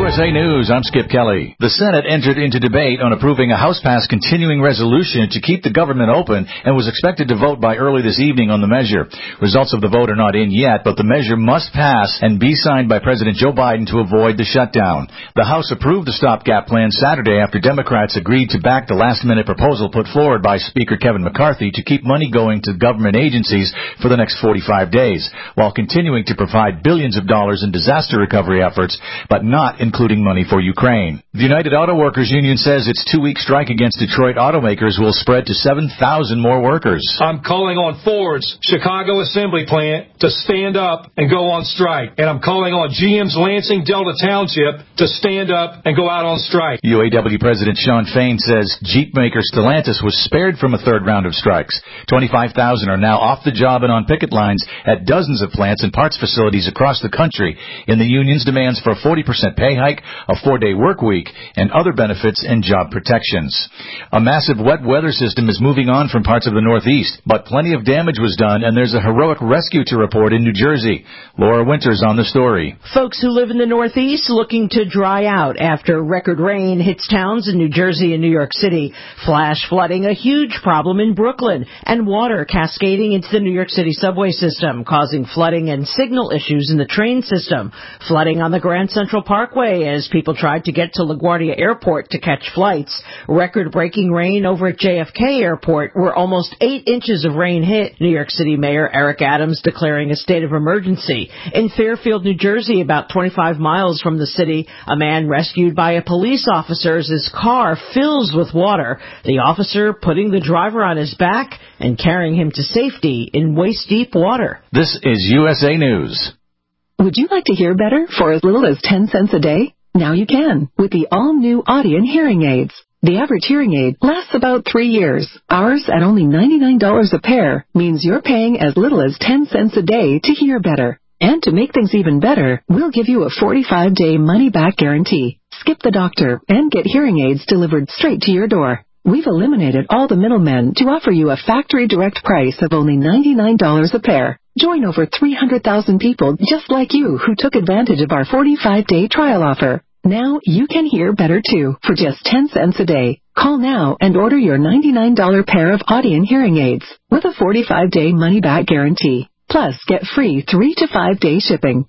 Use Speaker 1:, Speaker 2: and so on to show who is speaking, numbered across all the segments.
Speaker 1: USA News, I'm Skip Kelly. The Senate entered into debate on approving a House-passed continuing resolution to keep the government open and was expected to vote by early this evening on the measure. Results of the vote are not in yet, but the measure must pass and be signed by President Joe Biden to avoid the shutdown. The House approved the stopgap plan Saturday after Democrats agreed to back the last-minute proposal put forward by Speaker Kevin McCarthy to keep money going to government agencies for the next 45 days, while continuing to provide billions of dollars in disaster recovery efforts, but not including money for Ukraine. The United Auto Workers Union says its 2-week strike against Detroit automakers will spread to 7,000 more workers.
Speaker 2: I'm calling on Ford's Chicago assembly plant to stand up and go on strike. And I'm calling on GM's Lansing Delta Township to stand up and go out on strike.
Speaker 1: UAW President Shawn Fain says Jeep maker Stellantis was spared from a third round of strikes. 25,000 are now off the job and on picket lines at dozens of plants and parts facilities across the country in the union's demands for a 40% pay hike, a 4-day work week, and other benefits and job protections. A massive wet weather system is moving on from parts of the Northeast, but plenty of damage was done, and there's a heroic rescue to report in New Jersey. Laura Winters on the story.
Speaker 3: Folks who live in the Northeast looking to dry out after record rain hits towns in New Jersey and New York City. Flash flooding, a huge problem in Brooklyn, and water cascading into the New York City subway system, causing flooding and signal issues in the train system. Flooding on the Grand Central Parkway as people tried to get to LaGuardia Airport to catch flights. Record-breaking rain over at JFK Airport, where almost 8 inches of rain hit. New York City Mayor Eric Adams declaring a state of emergency. In Fairfield, New Jersey, about 25 miles from the city, a man rescued by a police officer as his car fills with water. The officer putting the driver on his back and carrying him to safety in waist-deep water.
Speaker 1: This is USA News.
Speaker 4: Would you like to hear better for as little as 10 cents a day? Now you can with the all-new Audien hearing aids. The average hearing aid lasts about 3 years. Ours, at only $99 a pair, means you're paying as little as 10 cents a day to hear better. And to make things even better, we'll give you a 45-day money-back guarantee. Skip the doctor and get hearing aids delivered straight to your door. We've eliminated all the middlemen to offer you a factory direct price of only $99 a pair. Join over 300,000 people just like you who took advantage of our 45-day trial offer. Now you can hear better too for just 10 cents a day. Call now and order your $99 pair of Audien hearing aids with a 45-day money-back guarantee. Plus, get free 3 to 5 day shipping.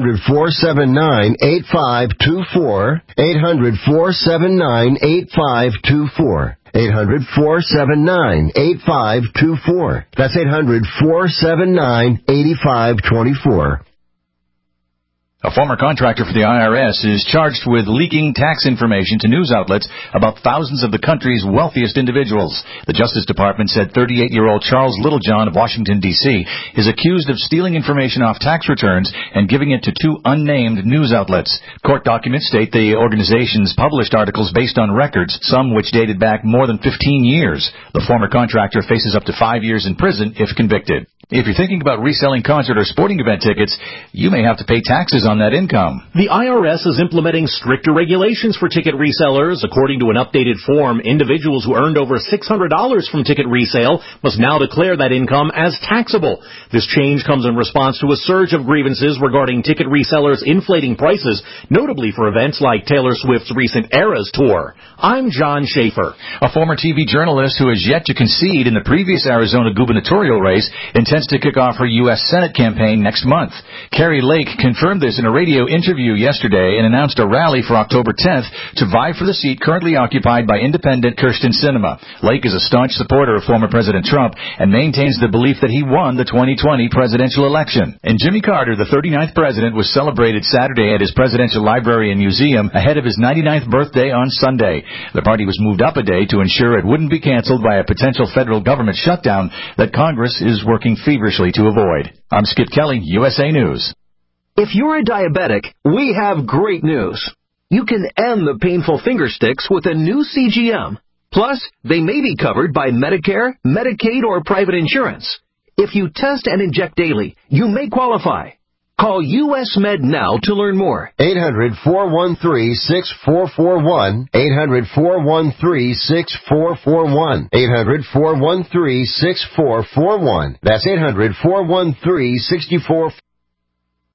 Speaker 5: 800-479-8524. 800-479-8524. 800-479-8524. That's 800-479-8524.
Speaker 1: A former contractor for the IRS is charged with leaking tax information to news outlets about thousands of the country's wealthiest individuals. The Justice Department said 38-year-old Charles Littlejohn of Washington, D.C. is accused of stealing information off tax returns and giving it to 2 unnamed news outlets. Court documents state the organizations published articles based on records, some which dated back more than 15 years. The former contractor faces up to 5 years in prison if convicted. If you're thinking about reselling concert or sporting event tickets, you may have to pay taxes on that income.
Speaker 6: The IRS is implementing stricter regulations for ticket resellers. According to an updated form, individuals who earned over $600 from ticket resale must now declare that income as taxable. This change comes in response to a surge of grievances regarding ticket resellers inflating prices, notably for events like Taylor Swift's recent Eras tour. I'm John Schaefer.
Speaker 1: A former TV journalist who has yet to concede in the previous Arizona gubernatorial race intends to kick off her U.S. Senate campaign next month. Carrie Lake confirmed this in a radio interview yesterday and announced a rally for October 10th to vie for the seat currently occupied by independent Kyrsten Sinema. Lake is a staunch supporter of former President Trump and maintains the belief that he won the 2020 presidential election. And Jimmy Carter, the 39th president, was celebrated Saturday at his Presidential Library and Museum ahead of his 99th birthday on Sunday. The party was moved up a day to ensure it wouldn't be canceled by a potential federal government shutdown that Congress is working feverishly to avoid. I'm Skip Kelly, USA News.
Speaker 7: If you're a diabetic, we have great news. You can end the painful finger sticks with a new CGM. Plus, they may be covered by Medicare, Medicaid, or private insurance. If you test and inject daily, you may qualify. Call US Med now to learn more.
Speaker 5: 800-413-6441. 800-413-6441. 800-413-6441. That's 800-413-6441.